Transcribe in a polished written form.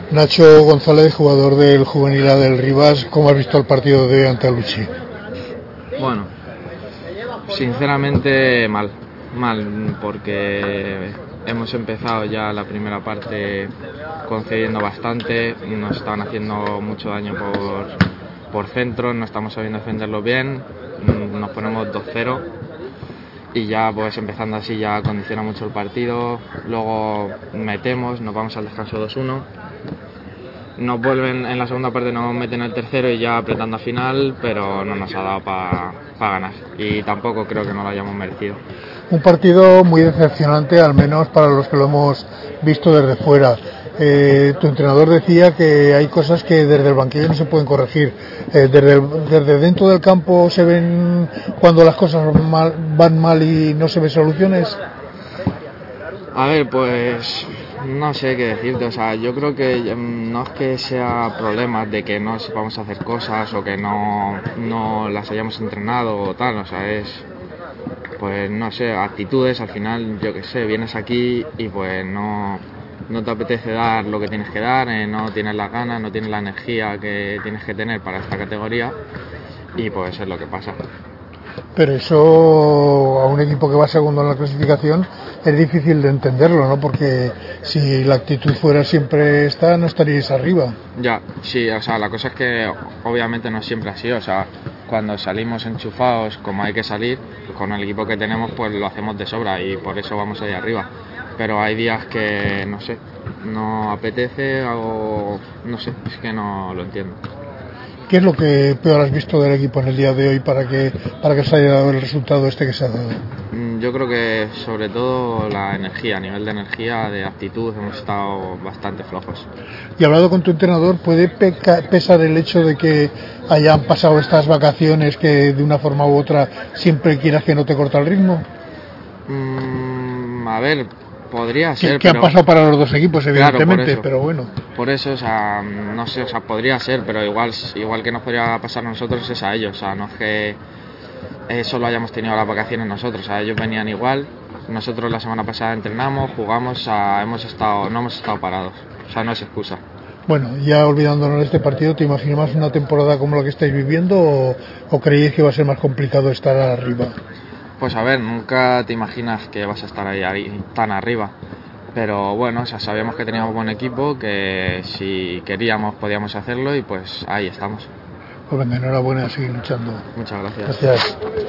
Nacho González, jugador del Juvenil A del Rivas, ¿cómo has visto el partido de Antelucci? Bueno, sinceramente mal, porque hemos empezado ya la primera parte concediendo bastante, nos estaban haciendo mucho daño por centro, no estamos sabiendo defenderlo bien, nos ponemos 2-0 y ya pues empezando así ya condiciona mucho el partido, luego metemos, nos vamos al descanso 2-1, nos vuelven en la segunda parte, nos meten el tercero y ya apretando a final, pero no nos ha dado para ganar y tampoco creo que no lo hayamos merecido. Un partido muy decepcionante, al menos para los que lo hemos visto desde fuera. Tu entrenador decía que hay cosas que desde el banquillo no se pueden corregir. Desde dentro del campo se ven cuando las cosas van mal y no se ven soluciones. A ver, pues no sé qué decirte, o sea, yo creo que no es que sea problema de que no sepamos hacer cosas o que no las hayamos entrenado o tal, o sea, es, pues no sé, actitudes, al final, yo qué sé, vienes aquí y pues no te apetece dar lo que tienes que dar, no tienes las ganas, no tienes la energía que tienes que tener para esta categoría y pues es lo que pasa. Pero eso a un equipo que va segundo en la clasificación es difícil de entenderlo, ¿no? Porque si la actitud fuera siempre esta, no estaríais arriba. Ya, sí, o sea, la cosa es que obviamente no siempre así, o sea, cuando salimos enchufados como hay que salir, con el equipo que tenemos pues lo hacemos de sobra y por eso vamos ahí arriba. Pero hay días que, no sé, no apetece o no sé, es que no lo entiendo. ¿Qué es lo que peor has visto del equipo en el día de hoy para que se haya dado el resultado este que se ha dado? Yo creo que sobre todo la energía, a nivel de energía, de actitud, hemos estado bastante flojos. Y hablado con tu entrenador, ¿puede pesar el hecho de que hayan pasado estas vacaciones que de una forma u otra siempre quieras que no te corta el ritmo? A ver, podría ser, que han pasado para los dos equipos, evidentemente, claro, pero bueno. Por eso, o sea, no sé, o sea, podría ser, pero igual que nos podría pasar a nosotros es a ellos, o sea, no es que solo hayamos tenido las vacaciones nosotros, o sea, ellos venían igual, nosotros la semana pasada entrenamos, jugamos, o sea, no hemos estado parados, o sea, no es excusa. Bueno, ya olvidándonos de este partido, ¿te imaginas más una temporada como la que estáis viviendo o creéis que va a ser más complicado estar arriba? Pues a ver, nunca te imaginas que vas a estar ahí tan arriba, pero bueno, o sea, sabíamos que teníamos buen equipo, que si queríamos podíamos hacerlo y pues ahí estamos. Pues venga, enhorabuena, a seguir luchando. Muchas gracias. Gracias.